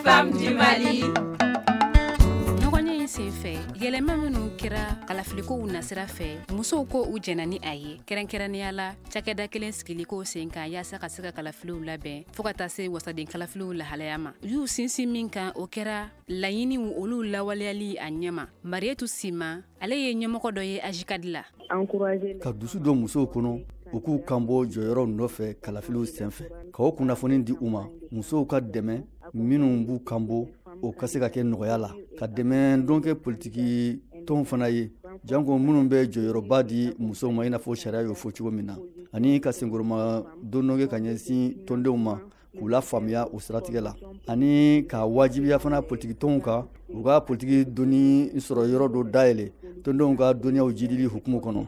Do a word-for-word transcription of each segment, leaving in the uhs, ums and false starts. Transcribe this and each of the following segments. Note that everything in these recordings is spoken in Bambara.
femmes du Mali. Senfɛ yɛlɛma minnu kɛra kalafilikow nasira fɛ musow ko u jɛna ni a ye kɛrɛnkɛrɛnnenya la cakɛda kelen sigiliko sen kan yaasa ka se ka kalafiliw labɛn fɔɔ ka taa se wasaden kalafiliw lahalaya ma u y'u sinsin min kan o kɛra laɲiniw olu lawaleyali a ɲɛma Marietu Sima ale ye ɲɛmɔgɔ dɔ ye Ajikadi la ka dusu don musow kɔnɔ u k'u kanbɔ jɔyɔrɔ nɔfɛ kalafiliw senfɛ ka o kunnafoni di u ma musow ka dɛmɛ minnu b'u kanbɔ o ka se ka kɛ nɔgɔya la ka dɛmɛ don kɛ politiki tɔnw fana ye janko minnu bɛ jɔyɔrɔba di musow ma i n'a fɔ sariya y'o fɔ cogo min na ani ka senkɔrɔma don dɔ kɛ ka ɲɛsin tɔndenw ma k'u la faamuya o siratigɛ la ani ka wajibiya fana politiki tɔnw kan u ka politiki doni sɔrɔ yɔrɔ dɔ dayɛlɛ tɔndenw ka dɔnniyaw jidili hukumu kɔnɔ.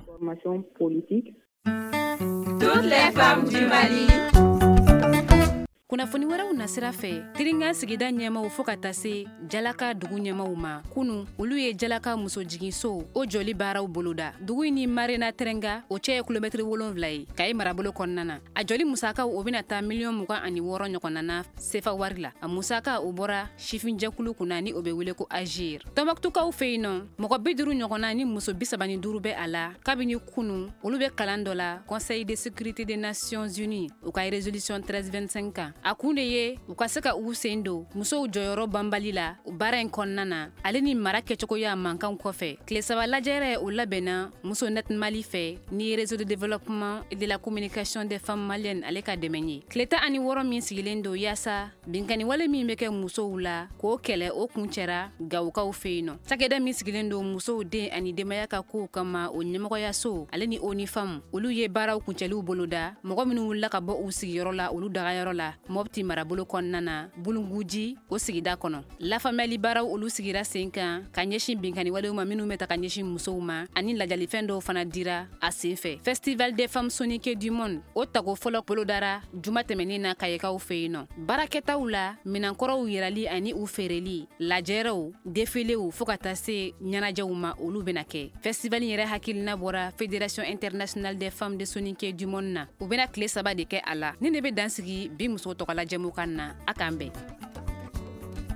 Toutes les femmes du Mali. Kunnafoni wɛrɛw nasira fɛ Tiringa sigida ɲɛmaw fɔ ka taa se Jalaka dugu ɲɛmaw ma kunu olu ye Jalaka muso jiginso o jɔli baaraw boloda dugu ni Marina Terenga o cɛ ye kilomɛtiri wolonwula ye Kayi marabolo kɔnɔna na a jɔli musakaw o bɛna taa miliyɔn mugan ani wɔɔrɔ ɲɔgɔnna na sefa wari la a musaka o bɔra sifin jɛkulu kunna ni o bɛ wele ko Agir Tɔnbaktukaw fɛ yen nɔ mɔgɔ bi duuru ɲɔgɔnna ni muso bi saba ni duuru bɛ a la kabini kunu olu bɛ kalan dɔ la Conseil de sécurité des Nations Unies u ka résolution treize vingt-cinq kan a kun de ye u ka se ka u sen don musow jɔyɔrɔ banbali la baara in kɔnɔna na ale ni mara kɛcogoya mankan kɔfɛ tile saba lajɛrɛ o labɛnna muso net Mali fɛ ni réseau de développement et de la communication des femmes maliennes ale ka dɛmɛ ye tile tan ani wɔɔrɔ min sigilen don yaasa binkani wale min bɛ kɛ musow la k'o kɛlɛ o kun cɛra gawukaw fɛ yen nɔ cakɛda min sigilen don musow den ani denbaya ka kow kama o ɲɛmɔgɔyaso ale ni ONU Femmes olu ye baaraw kuncɛliw boloda mɔgɔ minnu wulila ka bɔ u sigiyɔrɔ la olu dagayɔrɔ la Mopti marabolo kɔnɔna na Bulunguji o sigida kɔnɔ lafaamuyali baaraw olu sigira sen kan ka ɲɛsin binkani walew ma minnu bɛ ta ka ɲɛsin musow ma ani lajalifɛn dɔw fana dira a sen fɛ Festival des femmes soniques du monde o tago fɔlɔ bolodara juma tɛmɛnen na Kayekaw fɛ yen nɔ baarakɛtaw la minankɔrɔw yirali ani u feereli lajɛrɛw défilew fɔɔ ka taa se ɲɛnajɛw ma olu bɛna kɛ festival yɛrɛ hakilina bɔra Fédération internationale des femmes de soniques du monde na u bɛna tile saba de kɛ a la ni ne bɛ dansigi bi muso tɔgɔla jɛmukan na a k'an bɛn